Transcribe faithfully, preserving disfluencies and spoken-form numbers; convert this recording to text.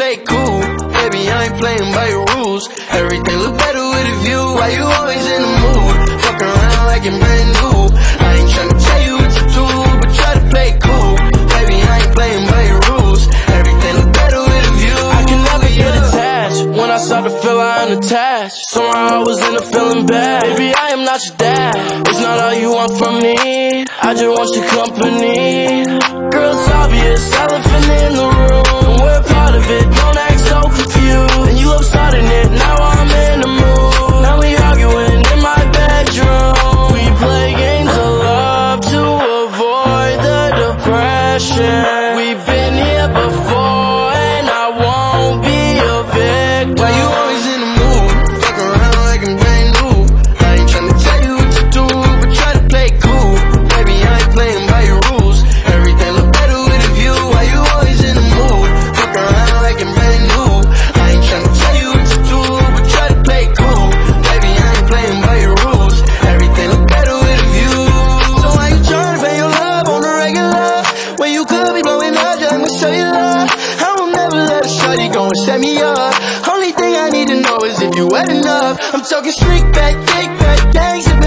play cool. Baby, I ain't playing by your rules. Everything look better with a view. Why you always in the mood? Fuck around like you're brand new. I ain't tryna tell you what to do, but try to play cool. Baby, I ain't playing by your rules. Everything look better with a view. I can never get attached. When I start to feel I'm attached, somehow I was in a feeling bad. Baby, I am not your dad. It's not all you want from me. I just want your company. Girl, it's obvious, elephant in the room. We're part of it, don't act so confused. And you love starting it, now I'm in the mood. Now we arguing in my bedroom. We play games of love to avoid the depression. We've been here before and I won't be a victim. Why you always in the mood? Fuck around like I'm brand new. I ain't tryna tell you what to do, but try to play cool. Baby, I ain't playing by your rules. Everything look better with a view. Why you always in the mood? Fuck around like I'm brand new. I ain't tryna tell you what to do, but try to play cool. Baby, I ain't playing by your rules. Everything look better with a view. So why you tryna pay your love on the regular? When you could be blowing up, just I'ma show you love. I will never let a shawty go and set me up. Only thing I need to know is if you wet enough. I'm talking streak back, kick back, gangs.